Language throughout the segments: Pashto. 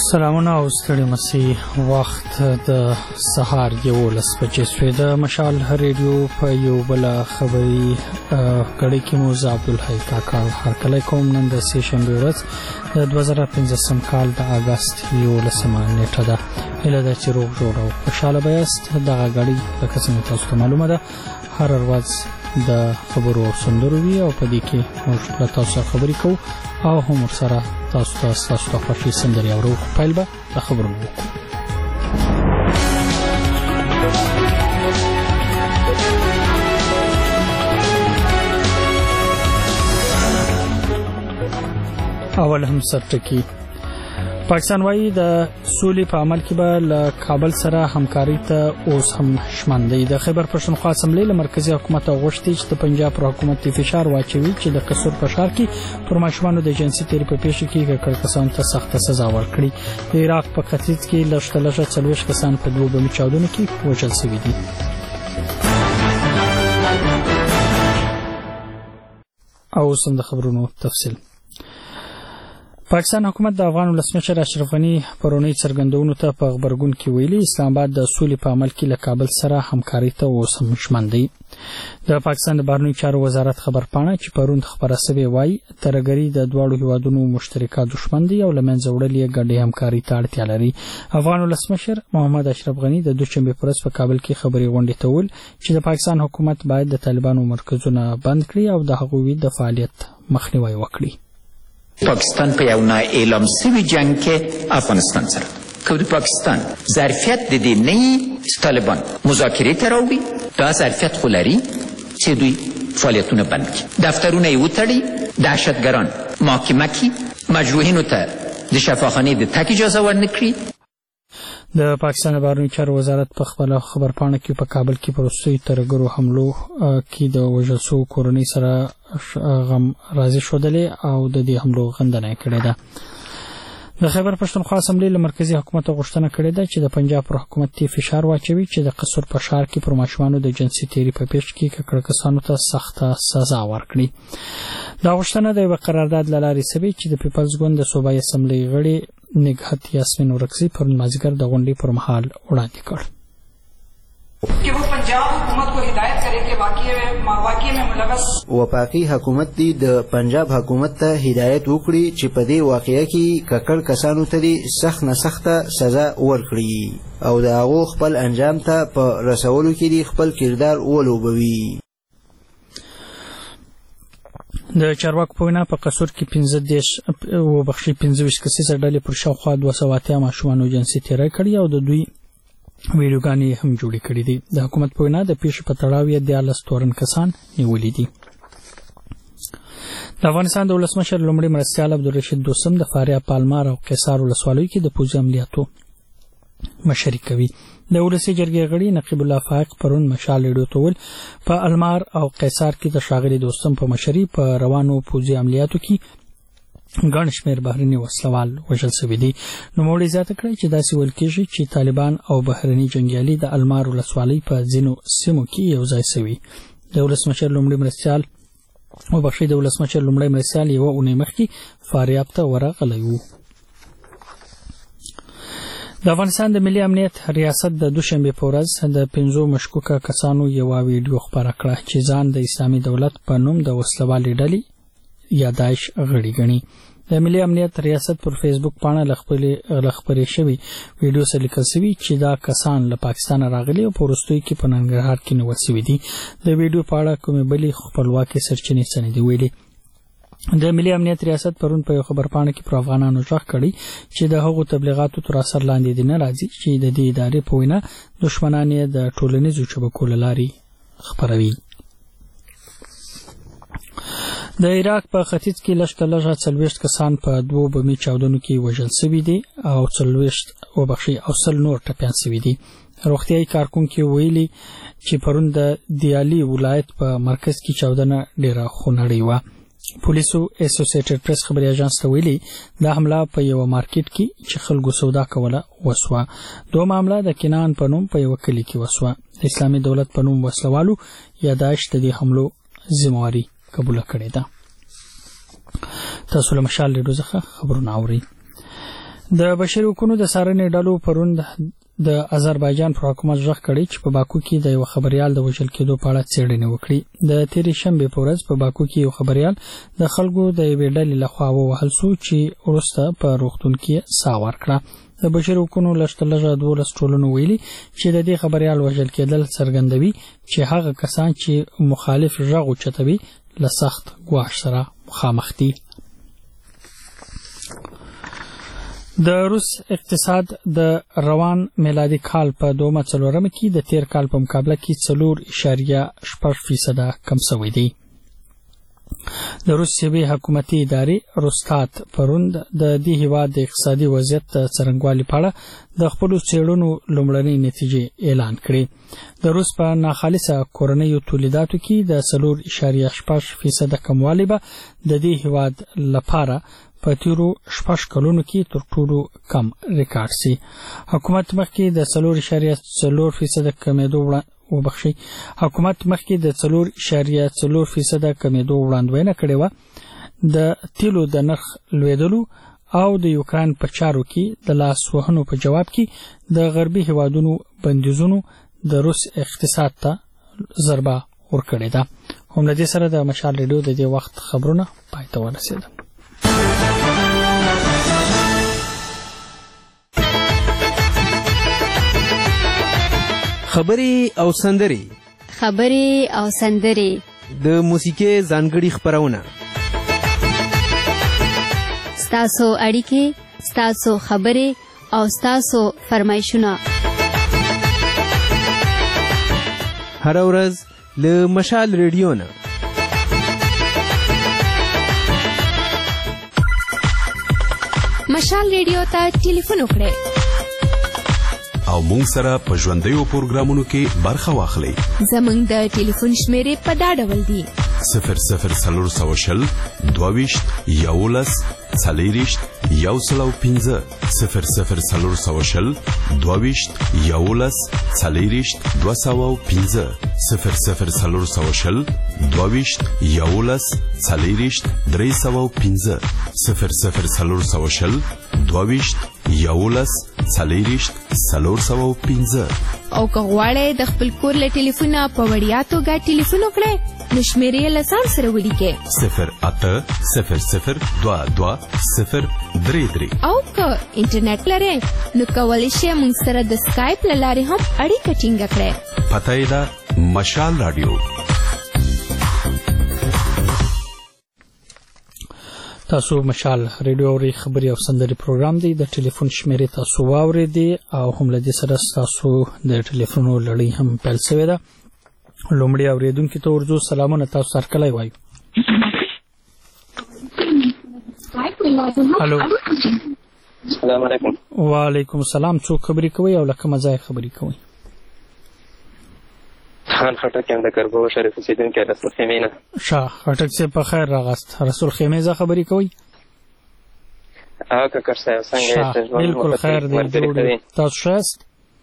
سلامونه او ستړي مسي وخت د سهار 11 بجې شوې د مشال ریډیو په یو بل خبري غړي کې مو عبدالحی کاکا هرکله کوم نن د سې شنبه ورځ د 2015 کال د اگست 11 نیټه ده اله د چروغ جوړو خوشاله بیاست دغه غړي لکه څنګه تاسو ته معلومه ده هر ورځ د خبرو سندرو وی او په دې کې موږ له تاسو خبرې کوو او هم سره تاسو ته خوشي سندري اورو پیل به د خبرو وکړو اول هم سرټکی پاکستان وايي د سولې په عمل کې به له کابل سره همکاري ته اوس هم شمندي د خیبر پښتونخوا اسمبلی له مرکزی حکومت غوښتي چې د پنجاب پر حکومت فشار واچوي چې د قصور په ښار کې پر ماشومانو د جنسي تیری په پیښه کې کړکسان ته سخت سزا ورکړي د عراق په ختیځ کې لږ 40 کسان په دوه بمي چاودنو کې وژل شوي دي او سم د خبرونو تفصیل پاکستان حکومت د افغان ولسمشر اشرف غنی پرونی څرګندونو ته په خبرګون کې ویلي اسلام آباد د سولې په عمل کې له کابل سره همکاري ته اوس هم شمندي د پاکستان د بهرنیو چارو وزارت خبرپاڼه چې پرون خبره سوي وایي ترګری د دوه هیوادونو مشترکه دښمن دي او لمنځه وړلې ګډه همکاري ته اړتیا لري افغان ولسمشر محمد اشرف غنی د دوشنبه پرځ په کابل کې خبري غونډه ته ول چې د پاکستان حکومت باید د طالبانو مرکزونه بند کړي او د هغوی د فعالیت مخنیوي وکړي پاکستان په یو نه اعلان شوی جنگ کې افغانستان سره که د پاکستان ظرفیت د دې نه طالبان مذاکره ته راوړي دا ظرفیت خو لري چې دوی فعالیتونه بند کړي دفترونه یې وتړي دهشتګران محاکمه کړي مجروحینو ته د شفاخانې د تګ اجازه ورنکړي د پاکستان بهرنیو چارو وزارت په خپل خبرپاڼه کې په کابل کې پروستوي ترګرو حملو کې د وژل شوو کورنۍ سره غم راضي شودلې او د دې حملو غندنه کړې ده د خیبر پښتونخوا اسمبلی له مرکزی حکومت غوښتنه کړې ده چې د پنجاب پر حکومت ته فشار واچوي چې د قصور په ښار کې پر ماشومانو د جنسي تیری په پیښ کې کړکسانو ته سخت سزا ورکړي دا غوښتنه د قرارداد لارې سوي چې د پیپلز ګوند د صوبایي اسمبلی غړي نگهت یاسمین ورکزی پر مازیګر د غونډې پر مهال وړاندې کړ कि वो पंजाब हुकूमत को हिदायत करे कि वाक़ई में मुलवस वफाकी हुकूमत दी د पंजाब हुकूमत ته हिदायत وکړي چې په دې واقعیا کې ککړ کسانو ته سخت نه سخته سزا ورکړي او د هغه خپل انجام ته په رسولو کې خپل کردار ولوبوي د چارواکو په وینا په قصور کې 15 کسیزه ډلې پر شاوخوا 280 ماشومانو جنسي تیری کړي او د دوی ویډیوګانې هم جوړې کړې دي د حکومت په وینا د پیښې په تړاو یې 14 تورن کسان نیولې دي د افغانستان د ولسمشر لومړي مرستیال عبدالرشید دوستم د فاریاب پالمار او قیصار ولسوالیو کې د پوځي عملیاتو مشري کوي د ولسي جرګې غړي نقیب الله فائق پرون مشال ریډیو ته ول په المار او قیصار کې د شاغلي دوستم په مشري په روانو پوځي عملیاتو کې ګڼ شمېر بهرني وسلوال وژل شوي دي نوموړي زیاته کړې چې داسې ویل کېږي چې طالبان او بهرني جنګیالي د المار ولسوالۍ په ځینو سیمو کې یو ځای شوي د ولسمشر لومړي مرستیال یوه اونۍ مخکې فاریاب ته ورغلی و د افغانستان د ملي امنیت ریاست د دوشنبه په ورځ د 15 مشکوکه کسانو یو ویډیو خبره کړه چې ځان د اسلامي دولت په نوم د وسلوالې ډلې یا داعش غړي ګڼي د ملي امنیت ریاست پر فیسبوک پاڼه لخبري شوی ویډیو سره لیکل شوی چې دا کسان له پاکستان راغلي او پروستوي کې په ننګرهار کې نیول شوي دي د ویډیو په اړه کومې بلې خپلواکي سرچینې څه دي ویلي د ملي امنیت ریاست پرون په خبرپاڼه کې پر افغانانو ځخ کړي چې د هغو تبلیغاتو تر اثر لاندې دي نه راځي چې د دې ادارې په وینا دښمنان یې د ټولنیزو شبکو له لارې خبروي د عراق په ختیځ کې لږ 40 کسان په دوه بمي چاودنو کې وژل شوي دي او 100 نور ټپيان شوي دي روغتيایي کارکونکو ویلي چې پرون د دیالي ولایت په مرکز کې چاودنه ډیره خونړۍ و پولیسو اسوسییټډ پریس خبري اژانس ته ویلي دا حمله په یو مارکیټ کې چې خلکو سودا کوله وسوه دوه معاملې د کینان په نوم په یو کلی کې وسوه د اسلامي دولت په نوم وسلوالو یا داعش د دې حملو ذمہواری قبول کړې ده تاسو له مشال ډیرو ځخه خبرونه اورئ د بشري حقوقو د څارنې ډلو پرون د آذربایجان پر حکومت ژغ کړی چې په باکو کې د یو خبريال د وژل کېدو په اړه څېړنه وکړي. د تیرې شنبې په ورځ په باکو کې یو خبريال د خلکو د یوې ډلې لخوا ووهل شو چې وروسته په روغتون کې ساه ورکړه. د بشري حقوقو لږ 12 ټولنو ویلي چې د دې خبريال وژل کېدل څرګندوي چې هغه کسان چې مخالف ژغ اوچتوي له سخت ګواښ سره مخامخ دي. د روس اقتصاد د روان میلادي کال په 2024 کې د تیر کال په مقابله کې 4.6% کم شوی دی. د روسیې حکومتي ادارې روستات پروند د دې هیواد د اقتصادي وضعیت څرنګوالي په اړه د خپل څېړنو لومړنۍ نتیجې اعلان کړې. د روس په ناخالصه کورنیو تولیداتو کې د 4.6% کموالی به د دې هیواد لپاره په تیرو 6 کلونو کې تر ټولو کم ریکارډ سي. حکومت مخکې د 4.4% کمیدو کمیدو وړاندوینه کړې و. د تیلو د نرخ لوړېدلو او د یوکران په چارو کې د لاس وهنو په جواب کې د غربي هیوادونو بندیزونو د روس اقتصاد ته ضربه ورکړې ده. هم له دې سره د مشال ریډیو د دې وخت خبرونه پای ته ورسېدل. خبرې او سندرې د موسیقي ځانګړي خبرونه، ستاسو اړیکې، ستاسو خبرې او ستاسو فرمایشونه هر ورځ له مشال ریډیو نه. مشال ریډیو ته ټلیفون وکړئ او مونږ سره په ژوندیو پروګرامونو کې برخه واخلئ. زمونږ د ټلیفون شمیرې په دا ډول دي: 00 22 11 40 105 00 22 11 40 205 00 22 11 40 305 00 22 11 40 305. او که غواړئ د خپل کور له ټلیفونه په وړیا توګه ټلیفون وکړئ نو شمیرې له ځان سره ولیکئ 080022 033. او که انټرنیټ لرئ نو کولی شئ موږ سره د سکایپ له لارې هم اړیکه ټینګه کړئ. پته یې ده مشال رادیو. تاسو مشال ریډیو اوري خبري او سندري پروګرام دی. د ټلیفون شمیرې تاسو واورېدې او هم له دې سره تاسو د ټلیفونو لړۍ هم پیل شوې ده. لومړی اوریدونکو ته ورځو سلامونه، تاسو سره کله وایو. هالو، السلام علیکم. وعلیکم السلام. څوک خبرې کوي او لکه مزای خبرې کوي؟ خان خټک یم د کربو شریف اوسیدونکی رسول خیمې نه. شاه خټک صاحب په خیر راغاست. رسول خیمې زه خبرې کوي؟ کاکر صاحب څنګه یې؟ بالکل خیر دی. تاسو ښه یاست؟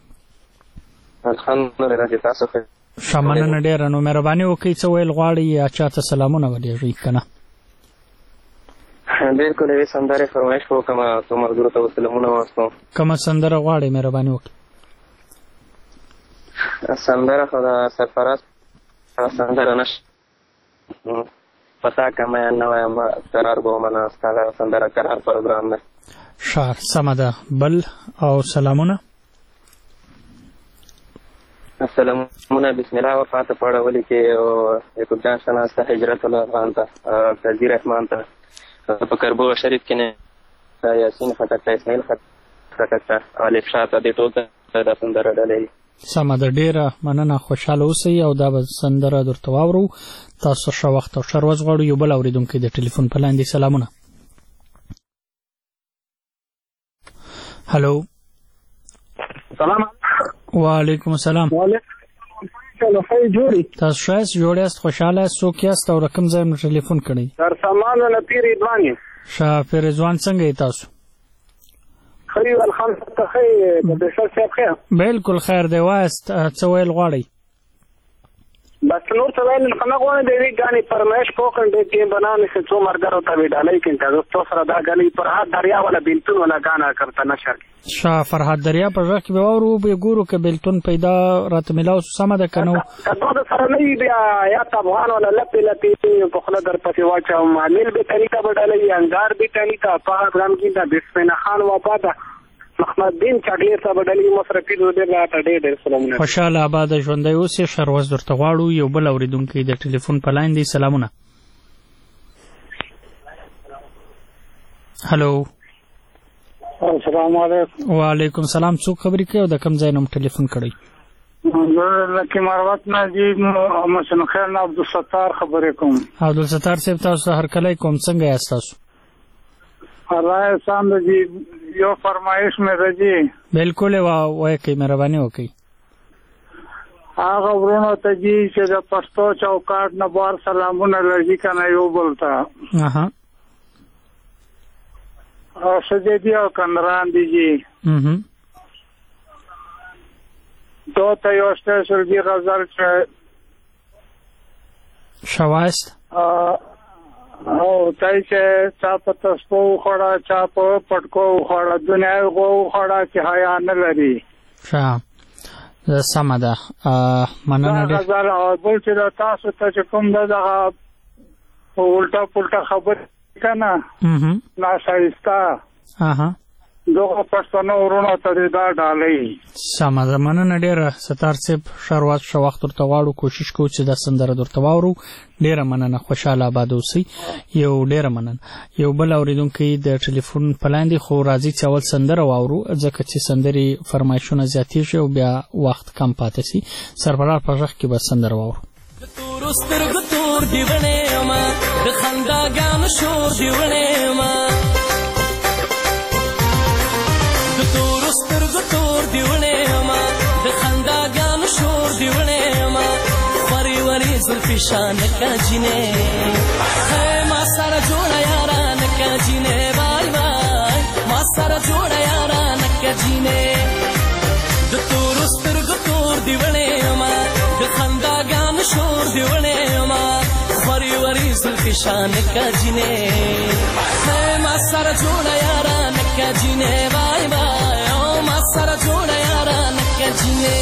الحمدلله چې تاسو ښه. ښه، مننه ډېره. نو مهرباني وکړئ څه ویل غواړئ یا چاته سلامونه ولېږئ که نه؟ بالکل یوې سندرې فرمایش به وکړم، څو ملګرو ته به سلامونه واستوم. کومه سندره غواړئ؟ مهرباني وکړئ. سندره خو د سرفراز سندره نشته، پتا که مین نه وایم قرار به ومنه. ستا د سندره قرار پروګرام دی. ښه، سمه ده. بل او سلامونه؟ سلامونه بسم الله وفات په اړه ولیکې او یعقوب جان شناس ته، هجرت الافغان ته، قاضي رحمان ته، په کربو شریف کې نه یاسین خټک ته، اسماعیل خټک ته، الف شاه ته، دې ټول ته دا سندره ډلې. سمه ده، ډېره مننه. خوشحاله اوسئ او دا به سندره درته واورو. تاسو ښه وخت او ښه ورځ غواړو. یو بل اورېدونکی د ټلیفون په لاندې. سلامونه. هلو. سلام. وعلیکم السلام. تاسو ښه یاست؟ جوړ یاست؟ خوشحاله یاست؟ څوک یاست او رقم ځای مو ټلیفون کړی؟ در سامان نه پیر رضوان یم. ښه، پیر رضوان څنګه یې تاسو؟ خیر الحمدلله. خیر د بشر صاحب خیر؟ بالکل خیر دی. وایست څه ویل غواړئ؟ بس نور څه ویل نه غواړم د دې غانې فرمایش کوکن دې ټیم بنانے سے څو مرګرو ته ویډالای کینټا تو سره دا غالي پر هات دریا ولا بنتون ولا غانا کرتا نشر شاه فرهاد دریا پر ځکه به ورو به ګورو ک بلتون پیدا رات ملاو سم ده کنو کله دا سره نه بیا یا افغان ولا لپی په خله در پسې واچو معامل به طریقہ بدلای انګار به طریقہ په غرام کې دا بسمه خان وباده محمد دین چاګلیر صاحب ډلې مصرفي دې راته ډېر سلامونه خوشاله آباد ژوندۍ اوسې شروز درته غواړو یو بل اوریدونکو د ټلیفون په لاین دی سلامونه هلو السلام علیکم وعلیکم السلام څوک خبرې کوي او د کوم ځای نوم ټلیفون کړی لکه مروت نجیب محسن خیر عبدالستار خبرې کوم عبدالستار صاحب تاسو هر کله کوم څنګه یاست تاسو الله احسان دې یو فرمایش مې راځي بالکل وای کی مهرباني وکړئ هغه ورونو ته چې د پښتو چوکاټ نه بار سلامونه لږی کنه یو بولتا اها او سجدي دی او کندران دی جی دو ته یو سپیشل دی غزل شواست او تای چې چا په تاسو خوړه چا په پټکو خوړه دنیا غو خوړه چې حیا نه لري ښه سمه ده مننه دې غزل او بل چې تاسو ته کوم دغه الټا پلټا خبر کنه ناشایسته دغه پښتنو ورونو ته دا ډالۍ سمه ده مننه ډېره ستار صاحب شروعات شو وخت ورته واړو کوشش کوو چې دا سندره درته واورو ډېره مننه خوشاله آباد اوسئ یو ډېره مننه یو بل اورېدونکی د ټلیفون په لاین دی خو راځي چې اول سندره واورو ځکه چې سندرې فرمایشونه زیاتېږي او بیا وخت کم پاتې سي سربراز په غږ کې به سندره واورو تور سترګو تور دیوڼې ما د خنداګانو شور دیوڼې ما د تور سترګو تور دیوڼې ما د خنداګانو شور دیوڼې ما وری وری زلفي شان کاجینه هي ما سره جوړه یاران کاجینه وای وای ما سره جوړه یاران کاجینه د تور سترګو تور دیوڼې ما د خنداګانو شور دیوڼې ما وری وری زلفي شان کاجینه هي ما سره جوړه یاران کاجینه وای وای او ما سره جوړه یاران کاجینه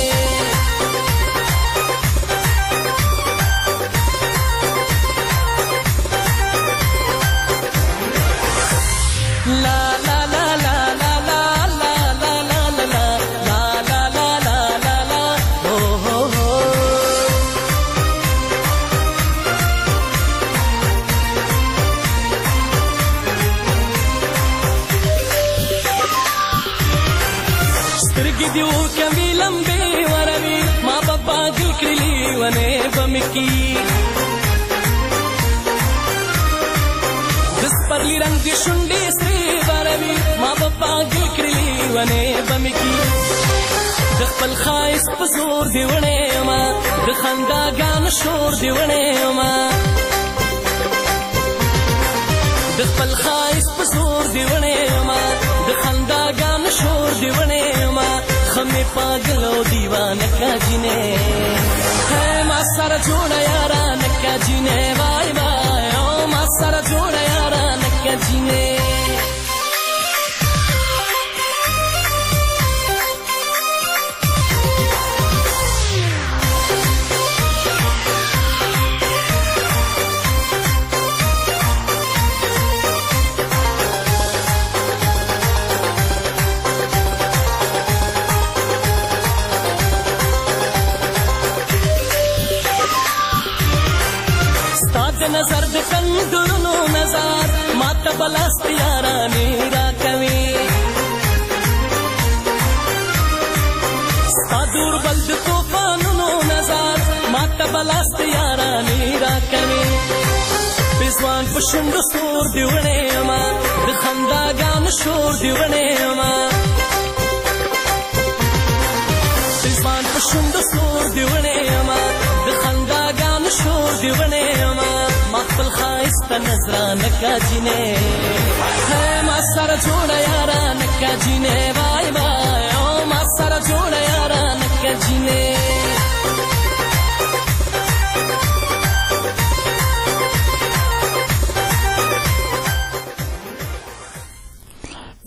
دیو کمی لمبی وروی ما بابا گل کرلی ونه بمکی دس پرلی رنگ دی شنڈی سری وروی ما بابا گل کرلی ونه بمکی دخپل خایس پزور دیونے ما دخنداگان شور دیونے ما دخپل خایس پزور دیونے ما دخنداگان شور دیونے ما خمی پاگل و دیوانه کاجینه ہے ما سر جوڑا یاران کاجینه وای وای او ما سر جوڑا یاران کاجینه نظر د کندونو نظر ماته بلاست یارانی را کوي سپادور بلد طوفانونو نظر ماته بلاست یارانی را کوي بزوان په شونډو سور دیوڼې ما د خنداګانو شور دیوڼې ما بزوان په شونډو سور دیوڼې ما د خنداګانو شور دیوڼې ما خپل خایسته نظرانه کاجینه ہے ما سره جوړه یارانه کاجینه وای وای او ما سره جوړه یارانه کاجینه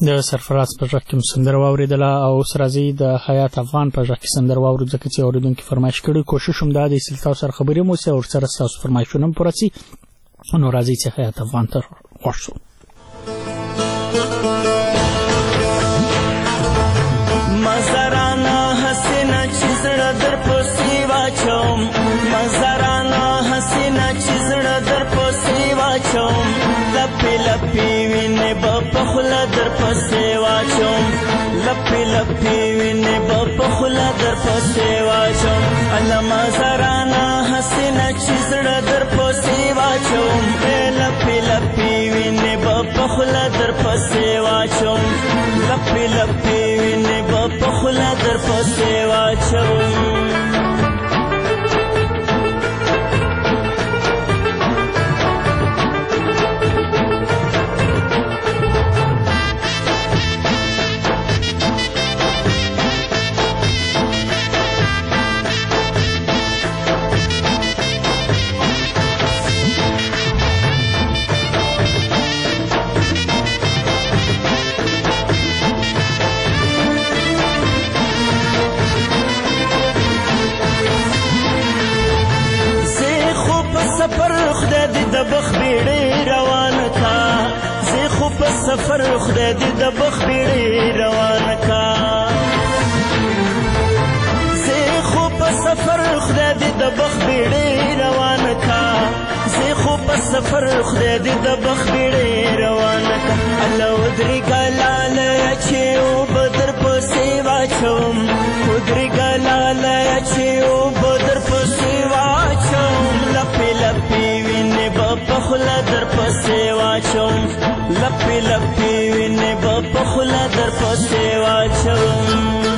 د سرفراز په غږ کې سندره واورېدله او اوس راځي د حیات افغان په غږ کې سندره واورو ځکه چې اورېدونکي فرمایش کړي. کوشش هم دا دی چې تاسو سره خبرې مو وسي او ورسره ستاسو فرمایشونه هم پوره سي. نو راځي چې حیات افغان ته خوښ شو. مزرانه حسینه چې زړه در پسې واچوم، مزرانه حسینه چې زړه در پسې واچوم، لپې لپې وینې به په خوله در پسې واچوم، لپې لپې وینې به په خوله در پسې واچوم. الله مزرانه حسینه چې زړه در پسې واچوم، لپې لپې وینې به په خوله در پسې واچوم، لپې لپې وینې به په خوله در پسې واچوم. د بخ بیړې روانه کا، زه خو په سفر خدای دې د بخ بیړې روانه کا، زه خو په سفر خدای دې د بخ بیړې روانه کا، زه خو په سفر خدای دې د بخ بیړې روانه کا. الله ودرېږه لاله چې اوبه در پسې واچوم، ودرېږه لاله چې اوبه در پسې واچوم، لپې لپې وینې به په خوله در پسې واچوم، لپې لپې وینې به په خوله در پسې واچوم.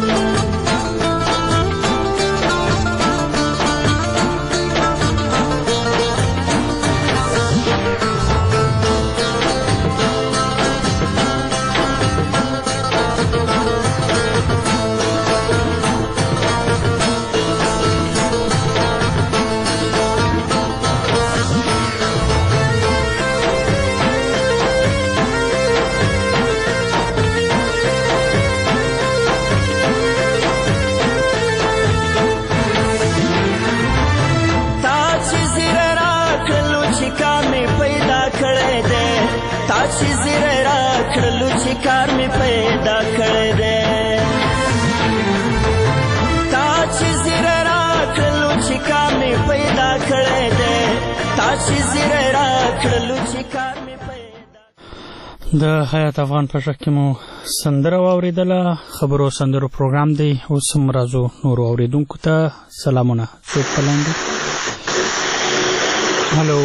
چې زیره را کړلو چې کار مې پیدا کړی دی، تا چې زیره را کړلو چې کار مې پیدا کړی دی، تا چې زیره را کړلو چې کار مې پیدا. د حیات افغان په غږ کې مو سندره واورېدله. خبرو سندرو پروګرام دی. اوس هم راځو نورو اورېدونکو ته سلامونه. څوک په لاین دی؟ هلو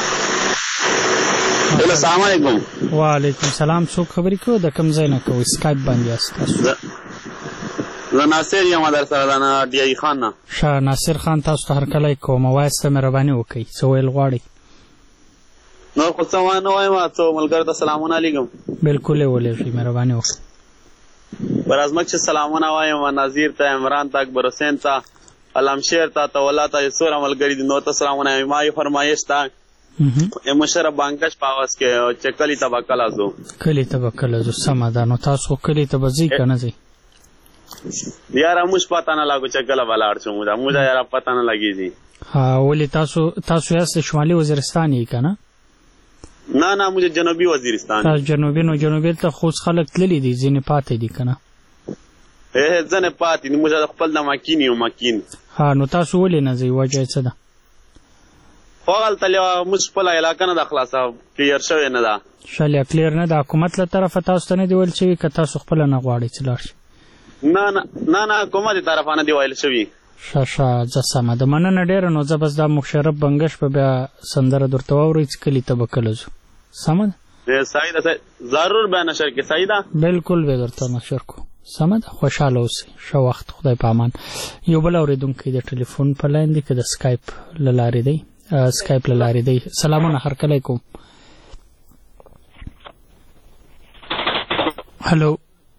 السلام علیکم. وعلیکم السلام. څوک خبرې کوو؟ د کوم ځای نه کوئ؟ سکایپ باندې یاست تاسو؟ زه ناصر یم در سره د ډي ای خان نه. ښه ناصر خان، تاسو ته هرکلی کوم. وایاست ته مهرباني وکړئ، څه ویل غواړئ؟ نور خو څه ونه وایم، څو ملګرو ته سلامونه لیږم. بلکل یې ولېږئ، مهرباني وکړئ. بر از مکه سلامونه وایم نظیر ته، عمران ته، اکبر حسین ته، علمشیر ته، تولا ته، څومره ملګري دي نور ته سلامونه وایم. ما یې فرمایش ته مشرف بانکش په اواز کې چې کلی ته به کله ځو. کلی ته به کله ځو، سمه ده. نو تاسو کلی ته به ځئ که نه ځئ؟ یاره موږ پته نه لګو چې کله به لاړ شو. موږ یاره پته نه لګېږي. ولې تاسو یاست شمالي وزیرستان یې که نه؟ نه نه موږ جنوبي وزیرستان. جنوبي. نو جنوبي ته خو خلک تللي دي، ځینې پاتې دي که نه؟ ځینې پاتې دي. موږ خپل د مکین یو مکین. نو تاسو ولې نه ځئ؟ وجه یې څه ده؟ خو هلته موږ خپله علاقه نه ده خلاصه، کلیر شوې نه ده. شاله کلیر نه ده. حکومت له طرفه تاسو ته نه دی ویل شوي که تاسو خپله نه غواړئ چې لاړ شئ؟ نه حکومت طرفه نه دی ویل شوي. ښه زه سمه ده. مننه ډېره. نو زه بس دا مشرف بنګش په بیا سندره درته واورئ چې کلي ته به کله ځو. سمه ده؟ صحیح ده. ضرور به نشر کې. صحیح ده؟ بلکل به درته نشر کو. سمه ده. خوشحاله اوسئ. ښه وخت. خدای په امان. یو بل اورېدونکی د ټلیفون په لاین دی که د سکایپ له لارې دی؟ سکایپ له لارې دی. سلامونه، هرکلی کوم. هلو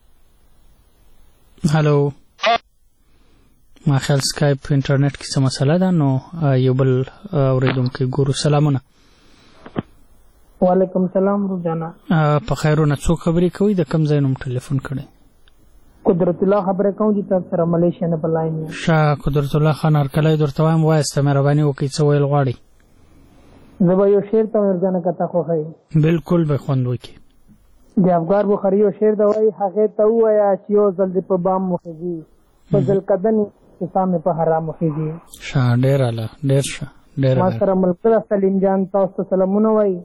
ما خیال سکایپ انټرنیټ کې څه مسله ده. نو یو بل اورېدونکی ګورو. سلامونه. وعلیکم السلام روزانا. په خیرونه څوک خبرې کوي د کوم ځای نوم ټلیفون کړی؟ قدرت الله خبرې کوم دي تاسو سره ملیشیا نه بلایم. شاه قدرت الله خان هرکلی درته وایم وایسته مهرباني وکړئ څه ویل غواړئ؟ زه به یو شعر ته روزانا کته خوښوي. بالکل به خوند وکړي. د افغار بخاري یو شعر دی وایي هغې ته ووایه چې یو ځل دې په بام وخېږي په ځلقدن کیسه مې په حرام وخېږي. ښه ډېر اعلی ډېر ښه ډېر ما سره ملګری سلیم جان تاسو ته سلامونه وایي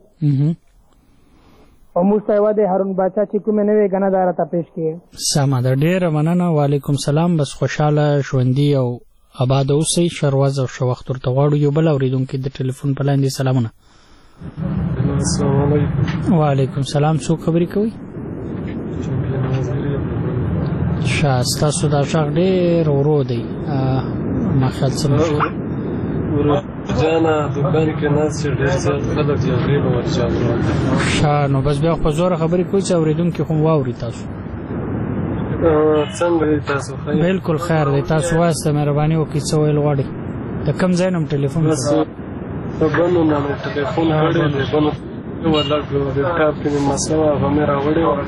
او موږ ته یوازې هارون باچا چې کومې نوې ګنه دا راته پیش کړي. سمه ده ډېره مننه. وعلیکم سلام. بس خوشحاله ژوندي او آباد اوسئ. ښه ورځ او ښه وخت ورته غواړو. یو بل اورېدونکي د ټلیفون په لاین دي. سلامونه. السلام علیکم. وعلیکم سلام. څوک خبرې کوي؟ ښه ستاسو دا غږ ډېر ورو دی. ما خیال څه مشکل جانا دکان کې ناست ډېر زیات خلک جګړې به ورچالو. ښه نو بس بیا په زوره خبرې کوئ چې اورېدونکي خو واوري تاسو. څنګه دی تاسو؟ خیر بالکل خیر دی. تاسو وایسته مهرباني وکړئ څه ویل غواړئ؟ د کوم ځای نه ټلیفون کړی؟ په بنو نه مې ټلیفون کړی دی. بنو لږ لیپټاپ کې مې مسله وه هغه مې راوړې وه.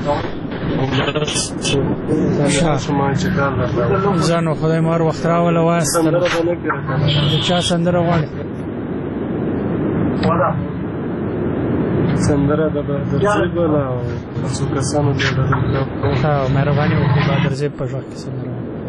زه نو خدای مو هر وخت راوله وایسته. د چا سندره غواړئ؟ سندره د بادرزیب ولا څو کسانو د مهرباني وکړئ بادرزیب په غږ کې سندره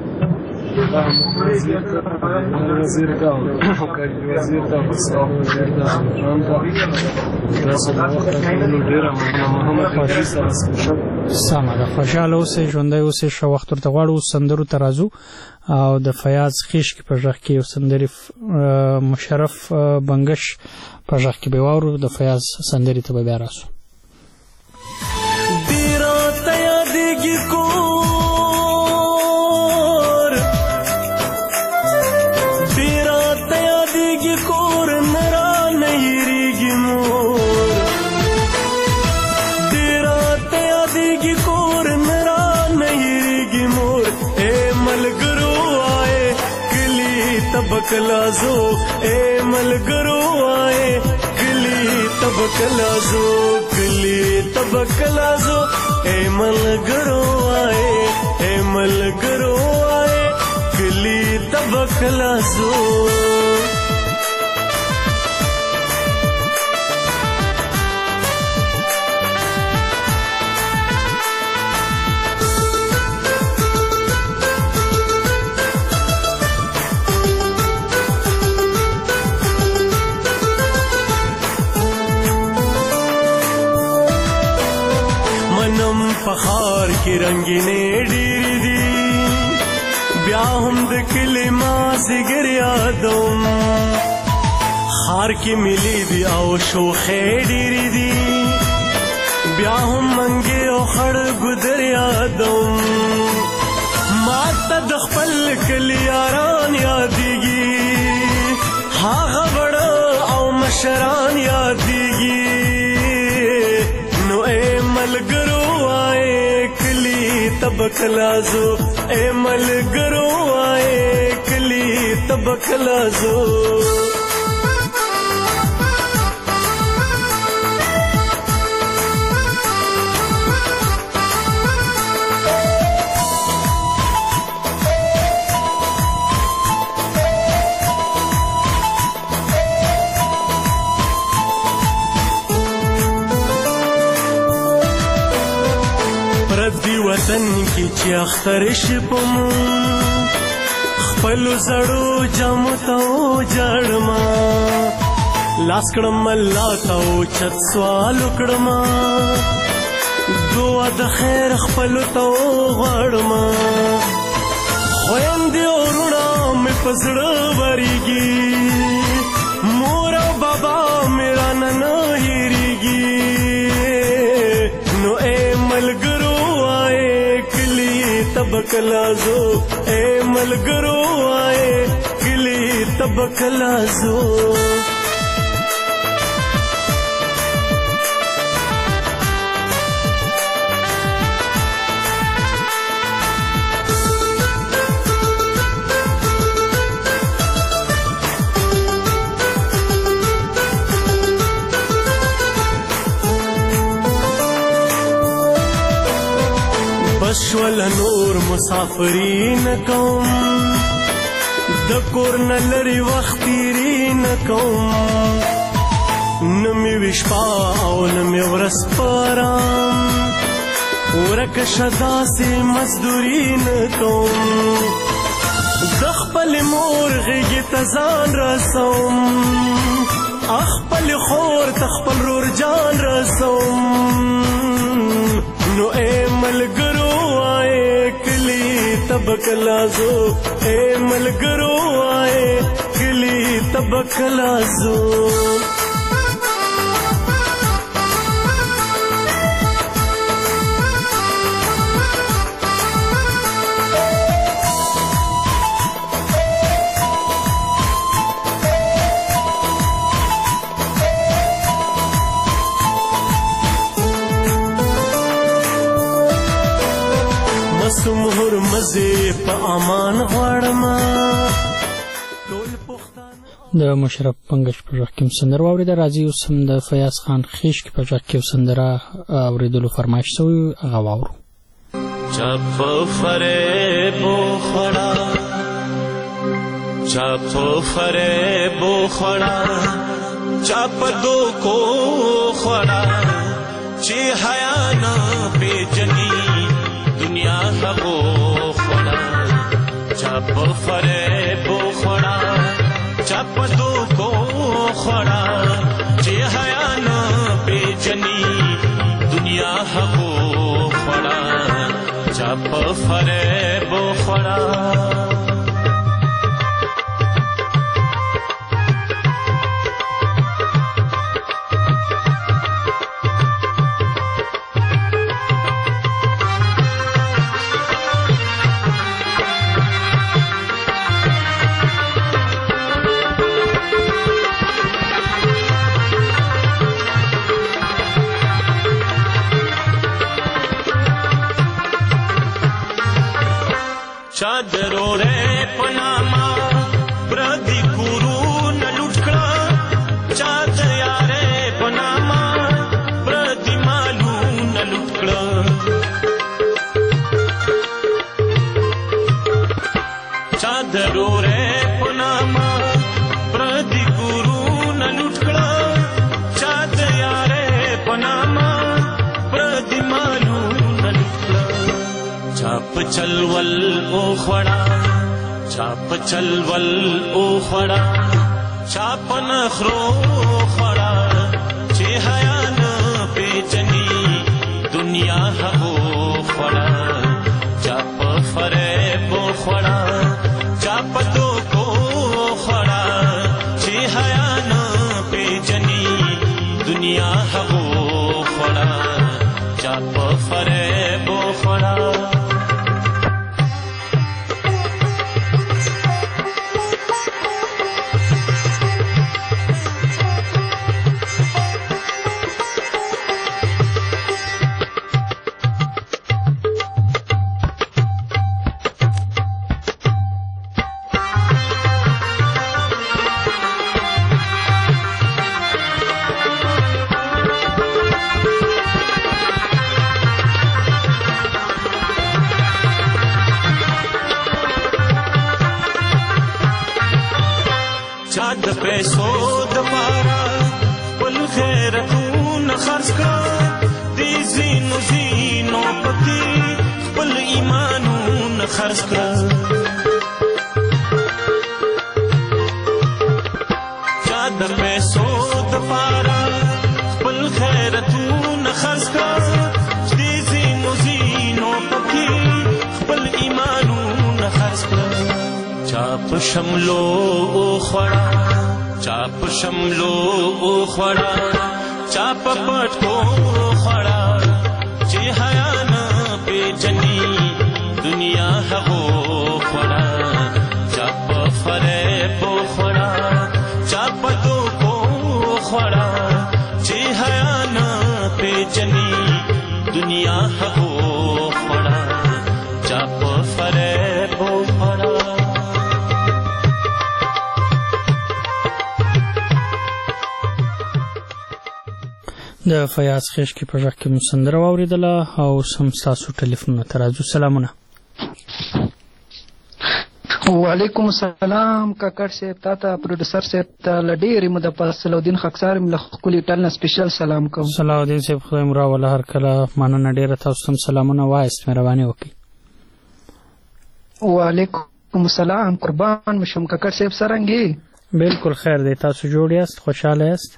وزیر دا وزیر دا بسال وزیر دا عمران دا رسول الله ډیره محمد حافظ سره سمه ده. خوشحاله اوسئ ژوندی اوسئ. ښه وخت ورته غواړو. سندرو ته راځو او د فیاض خیشکي په غږ کې یو سندرې مشرف بنګش په غږ کې به واورو. د فیاض سندرې ته به بیا راسو. کلازو اے ملګرو آئے کلی تب کلازو کلی تب کلازو اے ملګرو آئے اے ملګرو آئے کلی تب کلازو. پخار کی رنگینې ډېرې دي بیا هم د کلي مازدیګر یادوم خار کې ملي دي او شوخې ډېرې دي بیا هم منګې او خړ ګودر یادوم ما ته د خپل کلي یاران یادېږي هغه بړه او مشران یادېږي نو اے ملګرو تب کلازو اے ملګرو آئے کلی تب کلازو. وطن کی چې اختر شپم خپل زړو جامو ته جړما لاس کړم الله ته چت سوال کړم دعا د خیر خپل ته غړما خويندې ورونه مې پزړه وريږي مور او بابا میرا نن هېریږي نو اے ملګرو تب کلازو اے ملګرو آئے کلی تب کلازو. خپل نور مسافری نکوم د کور نه لري وخت تیری نکوم نه مې وشپا او نه مې ورځ پارام ورکه شدا سي مزدوري نکوم د خپل مور غېږې ته ځان رسوم خپل خور ته خپل رور جان رسوم نو اے ملګرو آئے کلی تبک لازو اے ملګرو آئے کلی تبک لازو سمهر مزه په امان غواړم د مشرف پنګش پر رقم سندر واورید راځي اوس هم د فیاض خان خیش کې په ځکه سندره اوریدلو فرمایش شوی هغه واورو چپ فریب خړا چپ فریب خړا چپ دو کو خړا چې حیا نه پیجنی دنیا هغو خوڑا چاپ فریب خوڑا چاپ دو کو خوڑا چی حیا نا پیجنی دنیا هغو خوڑا چاپ فریب خوڑا چادرو رے پناما پردی کورو نلوٹکڑا چاد یارے پناما پردی مالو نلوٹکڑا چادرو رے پناما پردی کورو نلوٹکڑا چاد یارے پناما پردی مالو نلوٹکڑا چاپ چلول او خړا چاپ چلول او خړا چاپ نخرو خړا چې حیا نه پیجنی دنیا هغو خړا چاپ فریب خړا چاپ دو کو خړا چې حیا نه پیجنی دنیا هغو خړا چاپ فریب خړا چاد پیسو دپارا پل خیرتون خرچ کا دی زینو زینو پتی پل ایمانون خرچ کا چاد پیسو دپارا پل خیرتون خرچ کا دی زینو زینو پتی پل ایمانون خرچ کا چاپ شملو او خړا چاپ شملو او خړا چاپ پټ کو خړا چې حیا نه پیجنی دنیا هغو خړا چاپ فریب خړا چاپ دو کو خړا چې حیا نه پیجنی دنیا هغو خړا چاپ فریب خړا د فیاض خیش کې په ژغ کې مو سندره واورېدله او سم ستاسو ټلیفونونه ته راځو. سلامونه. وعلیکم السلام کاکړ صاحب، تا ته پروډوسر صاحب ته له ډېرې موده پس صلاحالدین خاکسار له ښکلي ټل نه سپیشل سلام کوم. صلاحالدین صاحب خدای مو راوله، هر کله مننه ډېره. تاسو هم سلامونه وایست، مهرباني وکړئ. وعلیکم السلام، قربان مو شم کاکړ صاحب. څرنګه؟ بالکل خیر دی. تاسو جوړ یاست؟ خوشحاله یاست؟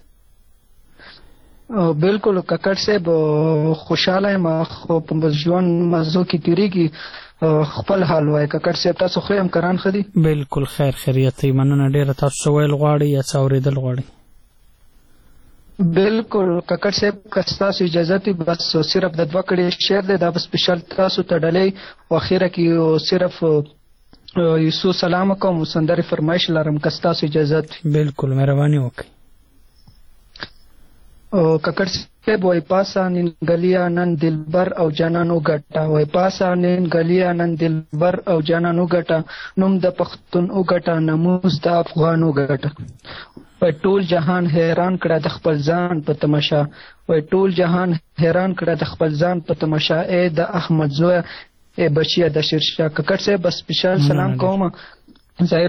بالکل کاکړ صاحب خوشحاله یم، خو په ژوند مزو کې تیریږي. خپل حال وای کاکړ صاحب، تاسو خو هم کران خدي؟ بالکل خیر خیریت دی، مننه ډیره. تاسو ویل غواړئ یا څاورېدل غواړئ؟ بالکل کاکړ صاحب، که تاسو اجازه ته بس صرف د دوه کړي شعر دی، دا سپیشل تاسو ته ډلې او اخیره کې صرف یسو سلام کوم، سندره فرمایش لرم که تاسو اجازه ته. بالکل مهرباني وکړئ. کاکړ صاحب وای پاسا نن غلیا نن دلبر او جانانو ګټا، وای پاسا نن غلیا نن دلبر او جانانو ګټا، نوم د پښتون او ګټا، نموز د افغانو ګټا. وای ټول جهان حیران کړه د خپل ځان په تماشا، وای ټول جهان حیران کړه د خپل ځان په تماشا، اے د احمد زوی اے بچیا د شیرشاه. کاکړ صاحب بس سپیشل سلام کوم ظاهر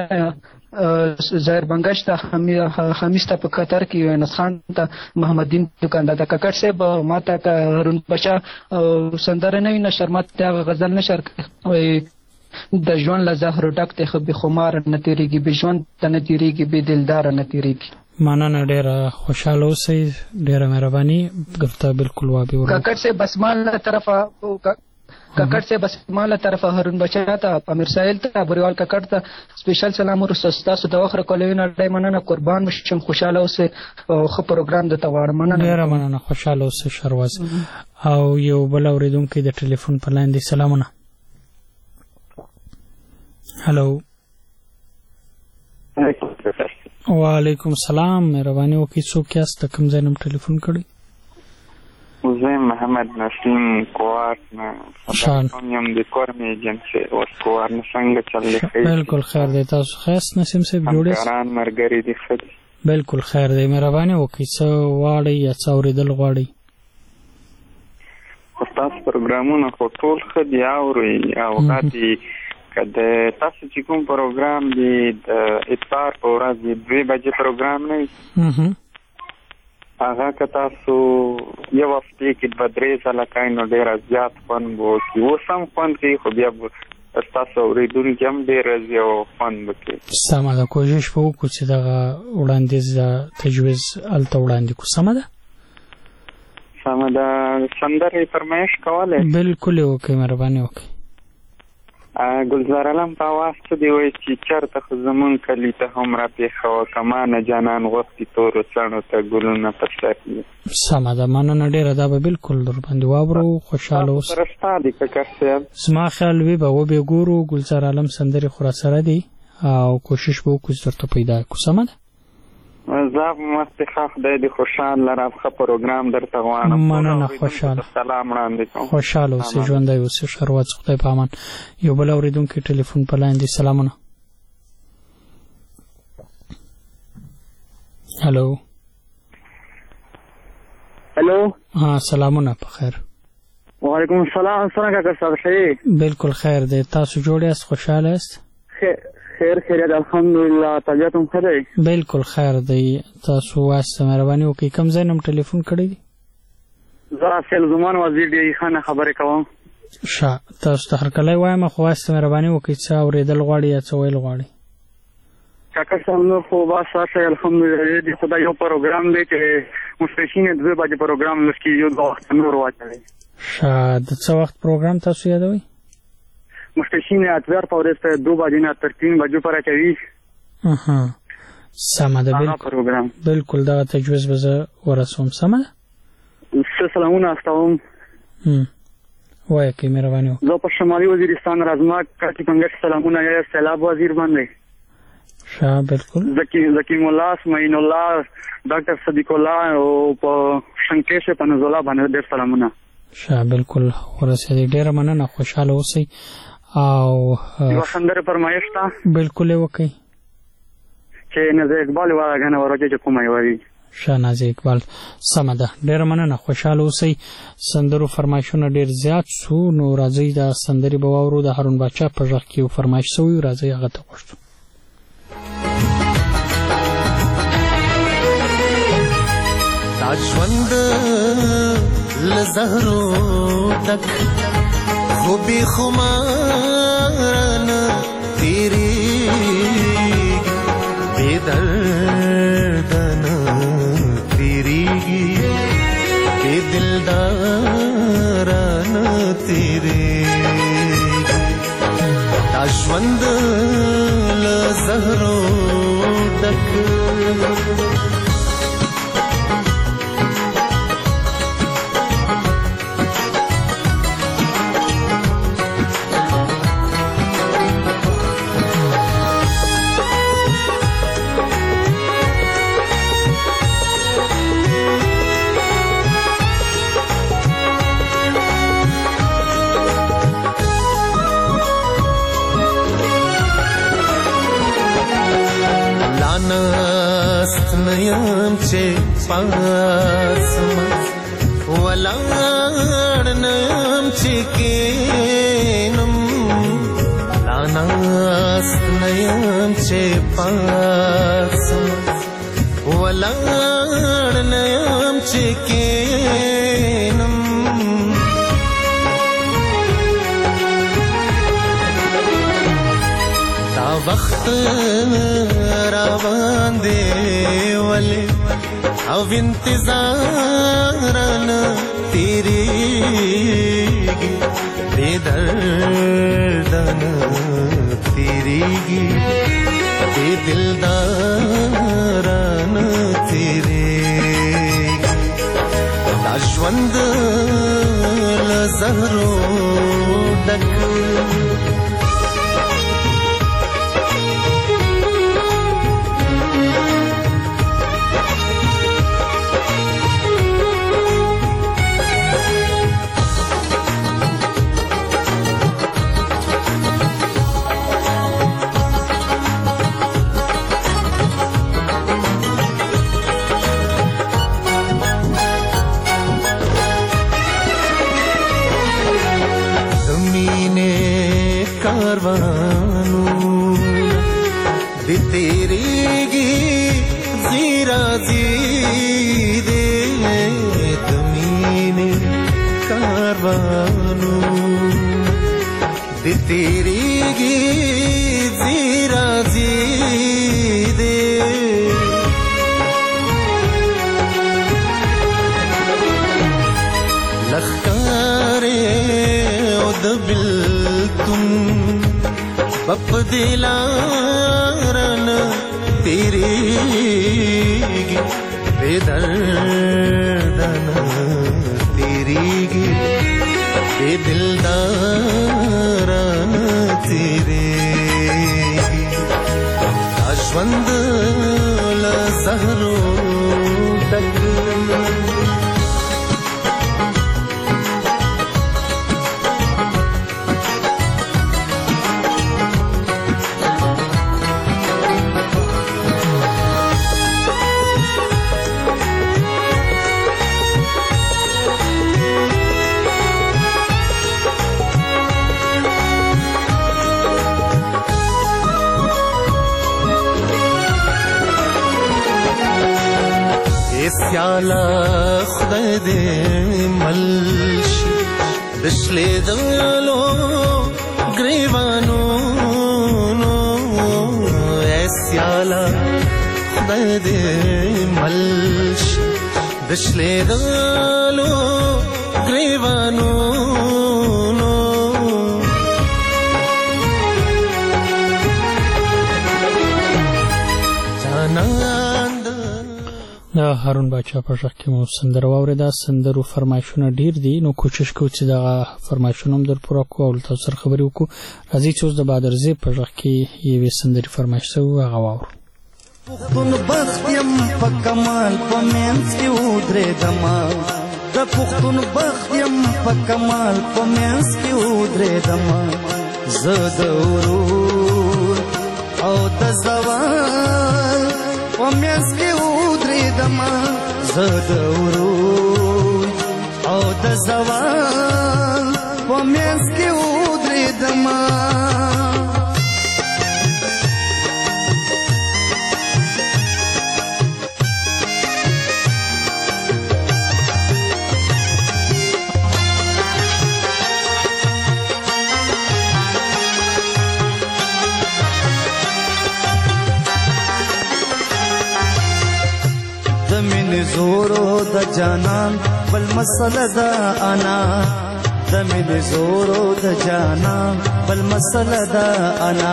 بنگش ته خمیس ته په قطر کې یونس خان ته محمد دین دکاندار ته. کاکړ صاحب ما ته هارون بچا سندره نه وي نشر، ما ته غزل نشر وای د ژوند له زهرو ډک دی، خو بې خماره نه تېرېږي، بې ژوند ته نه تېرېږي، بې دلداره نه تېرېږي. مننه ډېره، خوشحاله اوسئ، ډېره مهرباني درته. بالکل وابي ورو کاکړ صاحب بس ما له طرفه کاکړ صاحب بس ما له طرفه هارون بچا ته، امیر ساحل ته، بوریوال کاکړ ته سپیشل سلام ورسته. ستاسو د وخت راکولوي نه ډېر مننه، قربان مو شم. خوشحاله اوسئ، ښه پروګرام درته غواړم. مننه ډېره مننه، خوشحاله اوسئ شهرواز. او یو بل اورېدونکی د ټلیفون په لاین دی. سلامونه. هلو. وعلیکم السلام، مهرباني وکړئ. څوک یاست؟ د کوم ځای نه ټلیفون کړی؟ زه محمد نسیم کوار نه خبر یم، د کور مې ایجنسي اوس کوار نه. څنګه چل دی؟ بالکل خیر دی. تاسو ښه نسیم صاحب جوړ یاست؟ همکاران ملګري دي ښه دي؟ بالکل خیر دی. مهرباني وکړئ، څه غواړئ یا څه اورېدل غواړئ؟ ستاسو پروګرامونه خو ټول ښه دي، اورئ او غاتې که د تاسو چې کوم پروګرام دی د افطار په ورځ 2 بجې پروګرام نه وي، هغه که تاسو یو هفتې کې 2-3 ځله کوئ نو ډېره زیات خوند به وکړي. اوس هم خوند کوي، خو بیا به ستاسو اورېدونکي هم ډېر راځي او خوند به کوي. سمه ده، کوشش به وکړو چې دغه وړاندیز تجویز هلته وړاندې کړو. سمه ده؟ سمه ده. سندرې فرمایش کولی؟ بالکل یې وکړئ، مهرباني وکړئ. ګلزار علم په اواز څه دی وایي چې چېرته خو زمونږ کلي ته هم راپېښوه، کمانه جانان غوښتي تورو څڼو ته ګلونه په سر دي. سمه ده، مننه ډېره. دا به بالکل در باندې واورو. خوشحاله اوسه. سره ستا دی کاکړ صاحب؟ زما خیال وي به وبې ګورو. ګلزار علم سندرې خو راسره دي او کوشش به وکړو چې درته پیدا کړو. سمه ده؟ زه به مستخه خدای دې خوشحال لره، ښه پروګرام درته غواړم. مننه، خوشحاله. سلام وړاندې کوم. خوشحاله اوسئ، ژوندی اوسئ شهرواز. خدای په امان. یو بل اورېدونکی ټلیفون په لاین دی. سلامونه. هلو. هلو. سلامونه په خیر. وعلیکم السلام. څنګه کاکړ صاحب ښه؟ بالکل خیر دی. تاسو جوړ یاست؟ خوشحاله یاست؟ خیر الحمدلله. طبیعت هم ښه دی؟ بالکل خیر دی. تاسو واسطه مهرباني وکړئ، کوم ځای نه ټلیفون کړی دی؟ زه سیل زمان وزیر ډېرې ښه خبرې کوم. ښه، تاسو ته هرکلی وایم، خو واسطه مهرباني وکړئ څه اورېدل غواړئ یا څه ویل غواړئ؟ کاکړ صاحب نور خو بس هسه الحمدلله د خدای یو پروګرام دی چې ماسپښین 2 بجې پروګرام لږ یو د وخت نور واچوي. ښه، د څه وخت پروګرام تاسو یادوئ؟ ماسپښین اتوار په ورځ ته 2 بجې نه تر 3 بجو پورې کوي. سمه ده، بالکل دغه تجویز به زه ورسوم. سمه ده. سلامونه استوم. وایه که مهرباني وکړئ. زه په شمالي وزیرستان راځم. کاټي پنګش سلامونه یا سیلاب وزیر باندې. ښه، بالکل. زکیم الله، اسماعیل الله، ډاکټر صدیق الله او په شنکیش په نزول الله باندې ډېر سلامونه. ښه، بالکل ورسېدی. ډېره مننه، خوشحاله اوسئ. او یوه سندره فرمایش ته؟ بالکل یې وکړئ. چې نظر اقبال والا غنه ورته چې کومه وایي. شاهناز اقبال. سمه ده، ډېره مننه، خوشحاله اوسئ. سندرو فرمایشونه ډېر زیات سو، نو راځئ د سندرې به واورو. د هارون باچا په غږ کې یو فرمایش سوی، راځئ هغه ته غوږ شو. دا ژوند له زهرو ډک خو بې خماره نه تېرېږي، بې درده نه تېرېږي، بې دلداره نه تېرېږي. دا ژوند له زهرو ډک ناست نیم چې پاسم ولاړ نیم چې کینم، لا ناست نیم چې پاسم ولاړ نیم چې کینم. دا وخت روان دی ولی او انتظار نه تیریږي، بې درد نه تیریږي، بې دلدار نه تیریږي. دا ژوند له زهرو ډک کاروانو د تیریږي زیرا زیدې د مینې کاروانو د تیریږي زیرا زیدې. لخکارې او د بلتون بپ دلارن تیریږي، بې درد نه تیریږي، بې دلدار نه تیریږي. دا ژوند له زهرو ډک سیالا خدای دې ملشي د شلېدلو ګریوانو نو، سیالا خدای دې ملشي د شلېدلو ګریوانو نو. د هارون باچا په غږ کې مو سندره واورېده. سندرو فرمایشونه ډېر دي، نو کوشش کوو چې دغه فرمایشونه هم در پوره کړو او له تاسو سره خبرې وکړو. راځئ چې اوس د بادرزی په غږ کې یوې سندرې فرمایش شوی، هغه واورو. پښتون بخت یم په کمال په منځ کې ودرېدمه، د پښتون بخت یم په کمال په منځ کې ودرېدمه، زه د ورور او د زوال په منځ کې ودرېدمه. ودرېدما زه د ورود او د زوال په منځ کې ودرېدما د مینې زورو د جانان بل مسله ده انا د مینې زورو د جانان بل مسله ده انا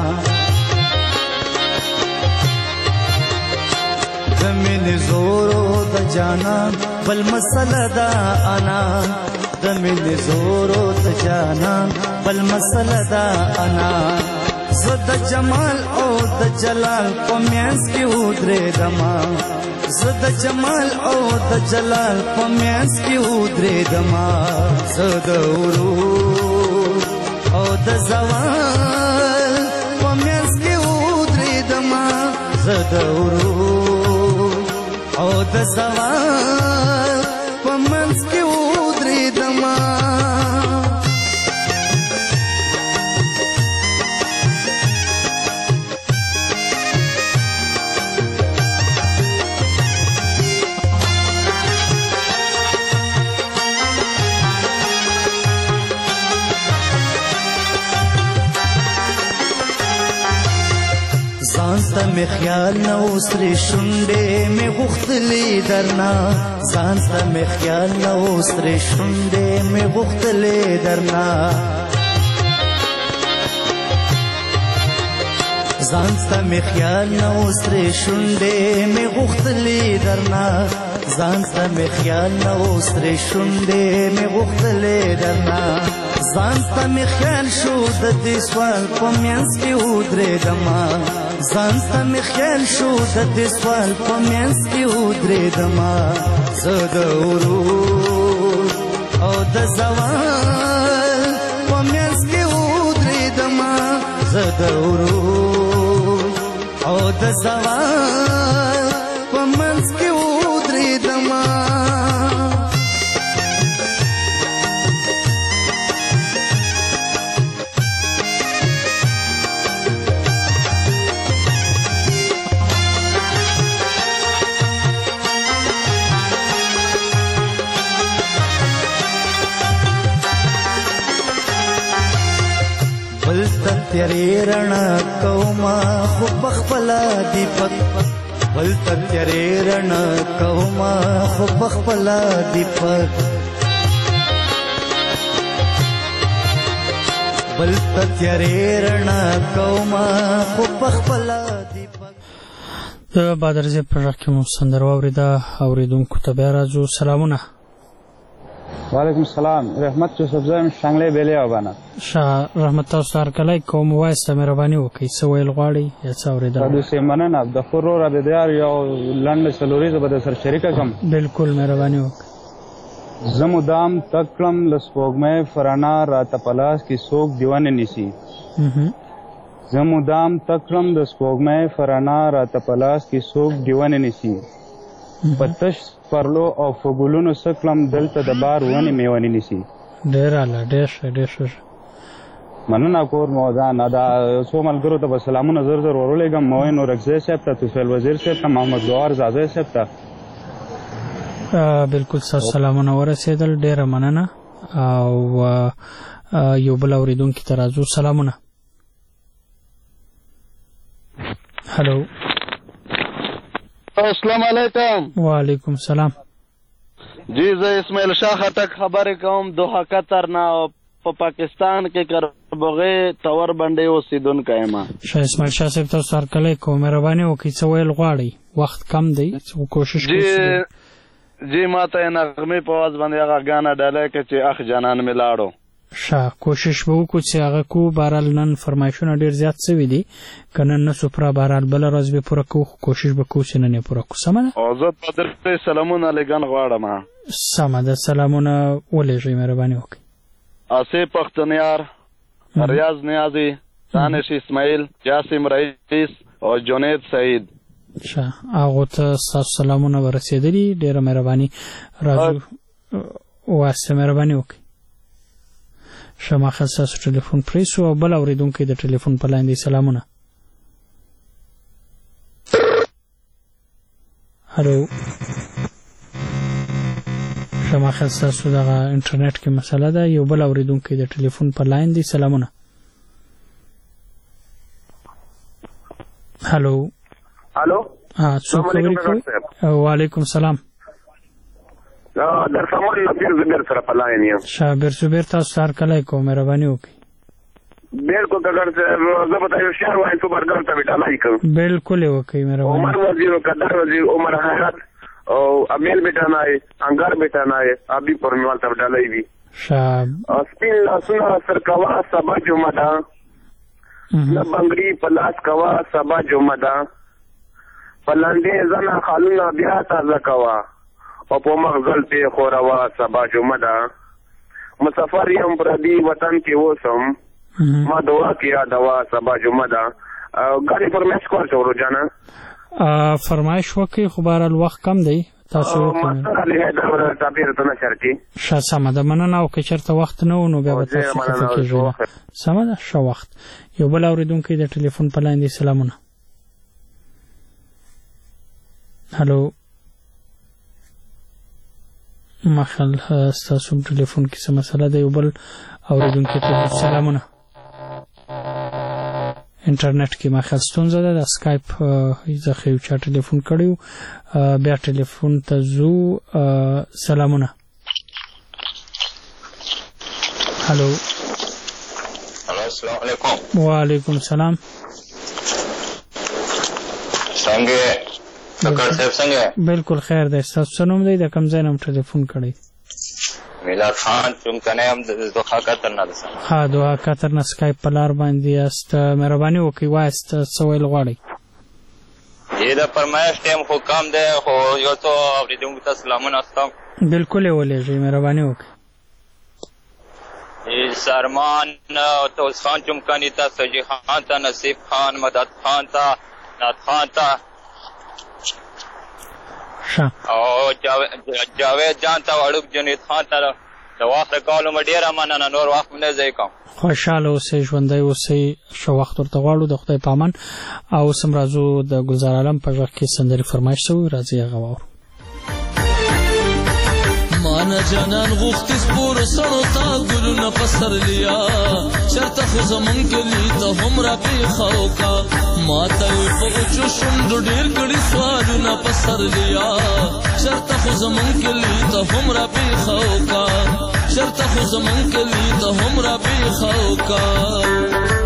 د مینې زورو د جانان بل مسله ده انا د مینې زورو د جانان بل مسله ده انا زه د جمال او د جلال په منځ کې ودرېدما زه د جمال او د جلال په منځ کې ودرېدما زه د ورود او د زوال په منځ کې ودرېدما زه د ورود او د زوال په منځ کې ودرېدما ځانته مې خیال نه اوس ترې شونډې مې غوښتلې درنه ځانته مې خیال نه اوس ترې شونډې مې غوښتلې درنه ځانته مې خیال نه اوس ترې شونډې مې غوښتلې درنه ځانته مې خیال نه اوس ترې شونډې مې غوښتلې درنه ځانته مې خیال شو د دې سوال په منځ کې ودرېدما ځانته مې خیال شو د دې سوال په منځ کې ودرېدما زه د ورود او د زوال په منځ کې ودرېدما زه د ورود او د زوال په منځ کې ودرېدما تیرې رڼا کوما خو بخپلا دیپک بل تیرې رڼا کوما خو بخپلا دیپک بل تیرې رڼا کوما خو بخپلا دیپک د بادرزه پر راکې مو سندره واورېده اورېدونکو ته بیا راځو سلامونه وعلیکم السلام رحمت یوسفزی شانګلې بیلې وبانه شاه رحمت تاسو سره کله کوم وایسته مهرباني وکړئ څه ویل غواړئ یا څه اورېدل تاسو مننه د خورو را بدیار یو لنډ سلوریزه به سر شریکه کوم بالکل مهرباني وکړئ زمودام تکلم لسپوږمۍ فرانا را تپلاس کی سوق دیوانه نیسی زمودام تکلم د سپوږمۍ فرانا را تپلاس کی سوق دیوانه نیسی پتش پرلو او فګولونو سکلم دلته د بار ونی میونی نیسی ډیر اعلی ډیر مننه کور موزان دا څو ملګرو ته سلامونه زر زر ورولېږم موین ورکزی صاحب ته توفیل وزیر صاحب ته محمد جوهر زاده صاحب ته بالکل سلامونه ورسېدل ډیره مننه او یو بل اورېدونکي ته راځو سلامونه هلو السلام علیکم وعلیکم السلام جی زه اسماعیل شاه خټک خبرې کوم دوحه قطر نه په پاکستان کې کربوغې تور بندې اوسېدونکی یم شاه اسماعیل شاه صاحب تاسو سره کلی کوم مهرباني وکړئ څه ویل غواړئ وخت کم دی کوشش جی ما ته یې نغمې په اواز باندې هغه ګانه ډالۍ کړه چې اخ جانان مې لاړو ښه کوشش به وکړو چې هغه کوو بهرحال نن فرمایشونه ډېر زیات سوي دي که نن نه سو پوره بهرحال بله ورځ به پوره کوو کوشش به کوو چې نن یې پوره کړو سمه ده او زه درته سلامونه لېږن غواړم سمه ده سلامونه ولېږئ مهرباني وکړئ آصف پختنیار ریاض نیازی دانش اسماعیل جاسم رئیس او جنید سعید هغه ته ستاسو سلامونه ورسېدلي. ډېره مهرباني راځو واسطه مهرباني وکړئ. شما ستاسو ټلیفون پرېښو او بل اورېدونکی د ټلیفون په لاین دی. سلامونه. هلو شما ستاسو دغه انټرنیټ کې مسله ده. یو بل اورېدونکی د ټلیفون په لاین دی. سلامونه. هلو څوک خبرې کوي؟ وعلیکم سلام. در سامان نصیر زبیر سره په لاین یم. شابیر زبیر تاسو هر کله کوم مهرباني وکړئ. بالکل کګر زه به یو شعر وایم تو برګر ته وټالای کوم. بالکل وکړئ مهرباني. عمر وزیر او قدر وزیر عمر حیات او امیل بیٹا نای انګار بیٹا نای ابي پرمیوال ته وټالای وی. شاب سپین لاسونه سرکوا سبا جمعه دا نه بنگړي پلاس کوا سبا جمعه دا پلاندې زنا خالونه بیا تازه کوا او په مغزل ته خوروا سبا جمعه دا مسافر یم پردي وطن کې وسم ما دعا کیا دوا سبا جمعه دا غاړي فرمایش کول شو جانا فرمایش وکي خو بهر الوخت کم دی تاسو ښه سمه ده مننه او که چېرته وخت نه و نو بیا به تاسو خفه کېږئ. سمه ده ښه وخت. یو بل اورېدونکی د ټلیفون په لاین دی. سلامونه. هلو مخل ستاسو ټلیفون کې څه مسله ده؟ یو بل اورېدونکی ته سلامونه. انټرنیټ کې مخه ستونزه ده. د سکایپ څخه یو چا ټلیفون کړی بیا ټلیفون ته ځو. سلامونه. هلو السلام علیکم. وعلیکم السلام. څنګه ډاکټر صاحب څنګه؟ بالکل خیر دی. ستاسو څه نوم دی؟ د کوم ځای نه ټلیفون کړی؟ میلاد خان چمکنه هم د دوحه قطر نه ده. ها دوحه قطر نه سکایپ په لار باندې یاست. مهرباني وکړئ وایاست څه ویل غواړئ؟ دې د فرمایش ټایم خو کم دی خو یو څو اورېدونکو ته سلامونه استم. بالکل یې ولېږئ مهرباني وکړئ. سرمان توس خان چمکني ته سجي خان ته نصیب خان مدد خان ته ناد خان ته او جاوید جان ته وړوک جنید خان ته د وخت کولو مې ډېره مننه. نور وخت مې نه ضایع کوم. خوشحاله اوسئ ژوندی اوسئ. ښه وخت ورته غواړو د خدای په امان. او اوس هم راځو د ګلزار عالم په غږ کې سندرې فرمایش شوی. راځئ هغه واورو. مانا جانان غوښتې سپورو سړو تا ګلونه په سر لیا چېرته خو زمونږ کلي ته هم راپېښه وکړه ما ته یې په اوچو شونډو ډېر کړي سوالونه په سر لیا چېرته خو زمونږ کلي ته هم راپېښه وکړه چېرته خو زمونږ کلي ته هم راپېښه وکړه.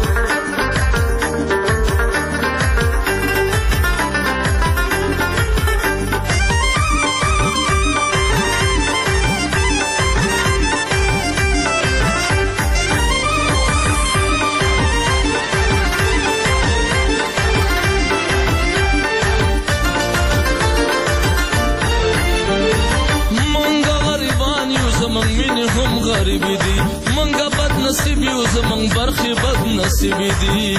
غریبی دی منگا بد نصیبی و زمان برخی بد نصیبی دی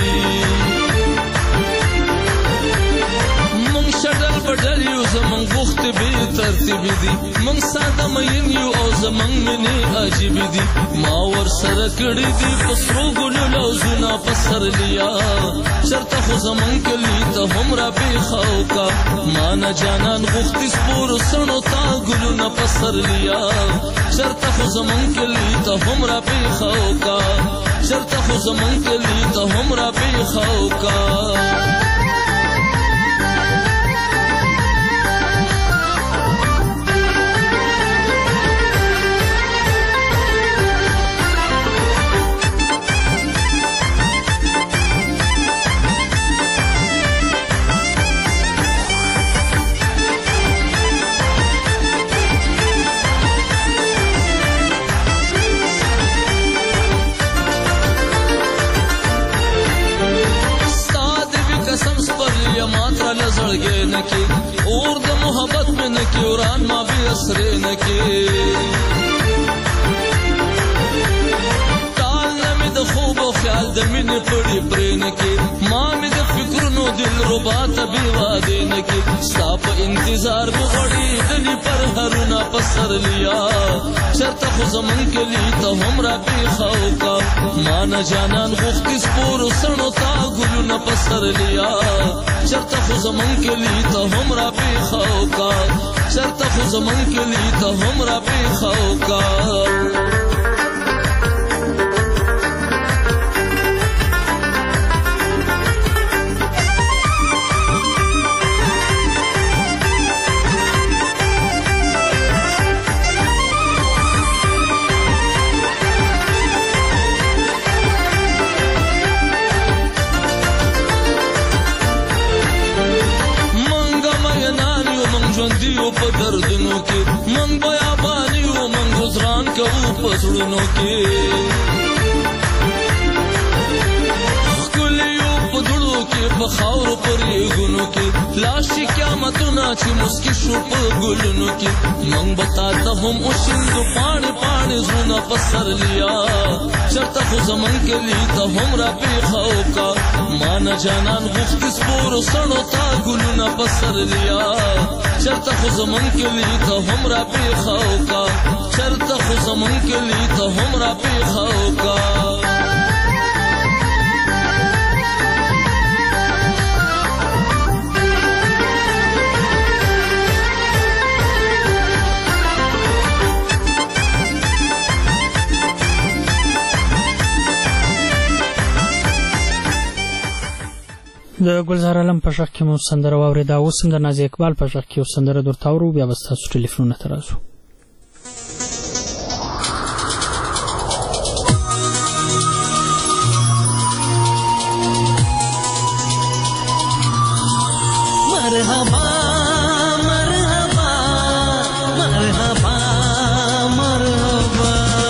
من شدل بدل یو زمان غخت بی ترتیبی دی من ساده مین یو او زمان منی عجیبی دی ما ور سر کڑی دی پسرو گلو لوزونا پسر لیا شرط خو زمان کلی تا هم را بی خوکا مانا جانان غختی سپورو سنو تا گلو نا پسر لیا شرط خو زمان کلی تا هم را بی خوکا شرط خو زمان کلی تا هم را بی خوکا. زړګې نکي اور د محبت مې نکي وران ما به اسرې نکي ټال نه مې د خوب او خیال د مینې پړې پرې نکي ما مې د فکرونو دل ربا ته بې وادې نه کې ستا په انتظار مې غوړېدلي پر هرونه په سرلیا چېرته خو زمونږ کلي ته هم راپېښه وکړه ما نه جانان غوښتي سپورو سڼو تا ګلونه په سرلیا چېرته خو زمونږ کلي ته هم راپېښه وکړه چېرته خو زمونږ کلي ته هم راپېښه وکړه ژوندیو په دردونو کې موږ بیابان یو موږ گزران کوو په زړونو کې ښکلي یو په دوړو کې په خاورو پر ریګونو کې لاشي قیامتونه چې مسکي شو په ګلونو کې موږ به تا ته هم وشیندو پاڼې پاڼې زړونه په سرلیا چېرته خو زمونږ کلي ته هم راپېښه وکړه ما نه جانان غوښتي سپورو سڼو تا ګلونه په سرلیا چېرته خو زمونږ کلي ته هم راپېښه وکړه چېرته خو زمونږ کلي ته هم راپېښه وکړه د ګلزار عالم په غږ کې مو سندره واورېده. اوس هم د نازي اقبال په غږ کې یو سندره درته اورو، بیا به ستاسو ټلیفونونه ته راځو. مرحبا مرحبا مرحبا مرحبا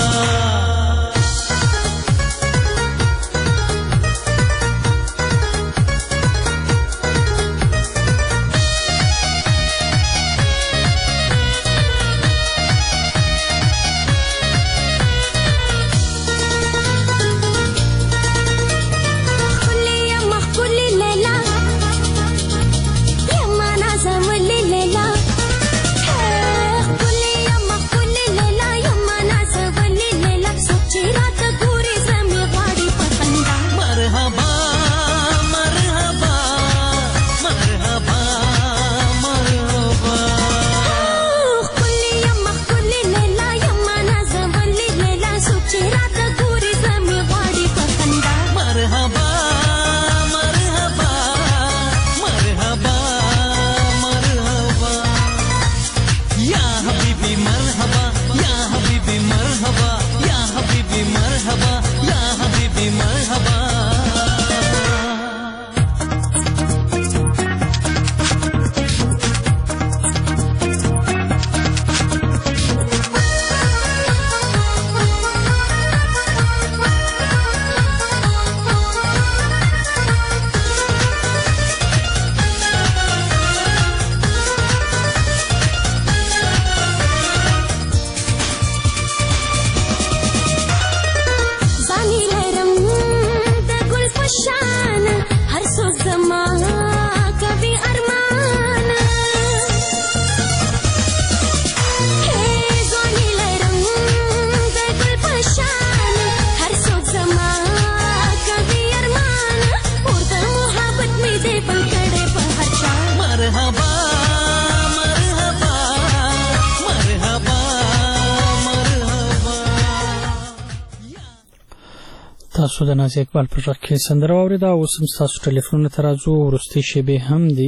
تاسو د نازي اقبال په غږ کې سندره واورېده. اوس هم ستاسو ټلیفونونه ته راځو. وروستۍ شیبې هم دي.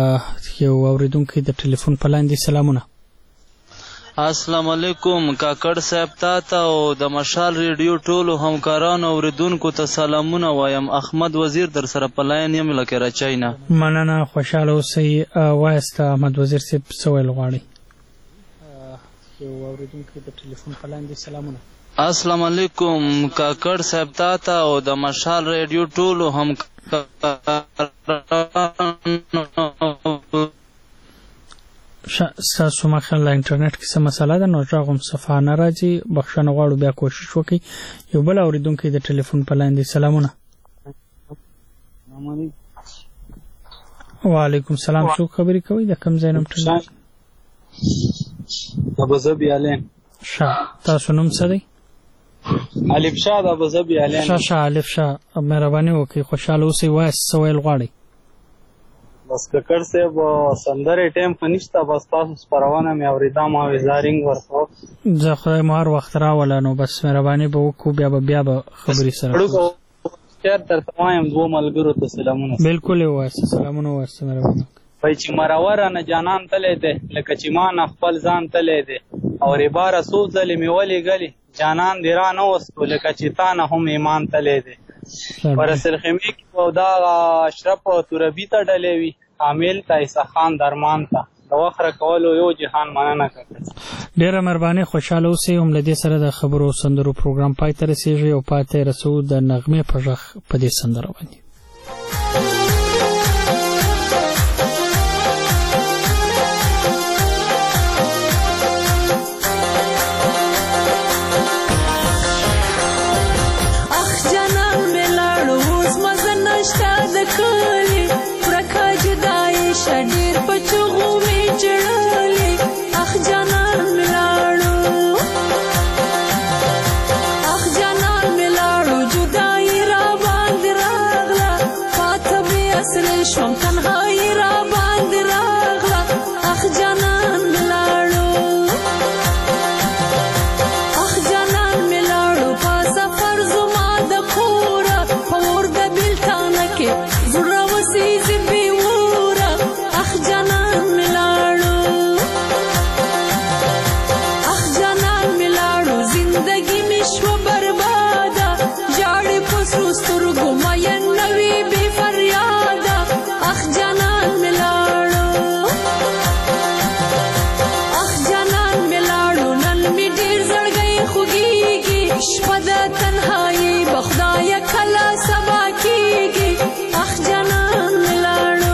یو اورېدونکی د ټلیفون په لاین دی. سلامونه. السلام علیکم کاکړ صاحب تا او د مشال ریډیو ټولو همکارانو اوریدونکو ته سلامونه وایم. احمد وزیر در سره په لاین یم له کراچۍ نه. مننه، خوشحاله اوسئ. وایسته احمد وزیر صاحب څه ویل غواړئ؟ یو اورېدونکی د ټلیفون په لاین دی. سلامونه. السلام علیکم کاکړ صاحب تا او د مشال ریډیو ټولو ستاسو مخال له انټرنیټ کې څه مسله ده نو غږ هم صفحه نه راځي. بخښنه غواړو، بیا کوشش وکړئ. یو بل اورېدونکی د ټلیفون په لاین دی. سلامونه. وعلیکم السلام. څوک خبرې کوي؟ د کوم ځای نه مټل؟ ابوظبي الین. تاسو نوم څه دی؟ الف شاه د ابوظبي الین. الف شاه، مهرباني وکړئ خوشاله اوسئ. وایي څه ویل غواړئ؟ بس ککړ صاحب سندرې ټایم خو نشته، بس تاسو سپارونه مې اورېدم او زارینګ ورکوم. زه خدای مو هر وخت راوله، نو بس مهرباني به وکړو، بیا به خبرې سره کوو. درته وایم دوه ملګرو ته سلامونه. بالکل یې ووایاست، سلامونه ووایاست. مهرباني وایي چې مرور نه جانان تللی دی، لکه چې ما نه خپل ځان تللی دی، او ریباره څو ځلې مې ولېږلي، جانان دې را نه وستو، لکه چې تا نه هم ایمان تللی دی. په رسلخیمې کې به دغه اشرف توربي ته ډلې وي، حامل ته عیسی خان درمان ته د وخت راکولو یو جهان مننه کوي. ډېره مهرباني، خوشحاله اوسئ. هم له دې سره د خبرو او سندرو پروګرام پای ته رسېږي او پای ته یې رسوو د نغمې په غږ په دې سندره باندې. شوم تنهایی را باندې راغله، اخ جانان مې لاړو، اخ جانان مې لاړو، په سفر زما د کوره، په اور د بېلتانه کې زړه وسېږي بې وره، اخ جانان مې لاړو، اخ جانان مې لاړو، زندګي مې شوه برباده، ژاړې په سرو سترګو مین نه وي بې فریاده، اخ جانان مې لاړو، اخ جانان مې لاړو، نن مې ډېر زړګی خوږېږي، شپه د تنهایي به خدایه کله سبا کېږي، اخ جانان مې لاړو،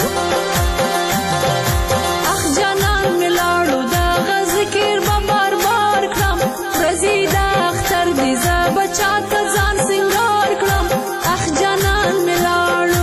اخ جانان مې لاړو، دغه ذکر به بار بار کړم، ورځې د اختر دې زه به چاته ځان سینګار کړم، اخ جانان مې لاړو.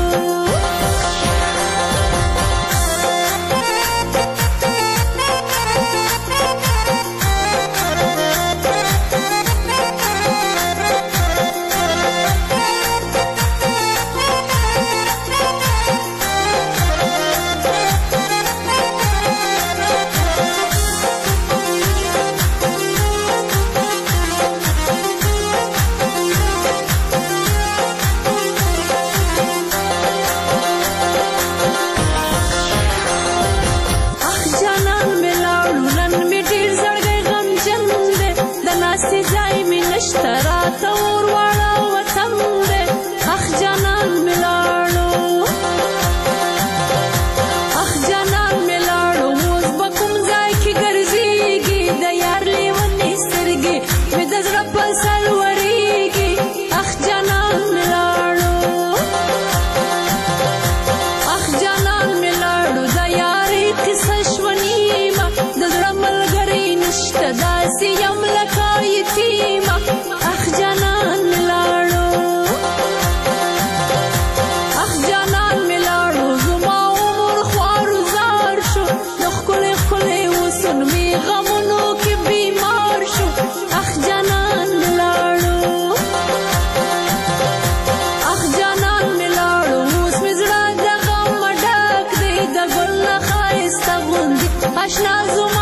اشنا زما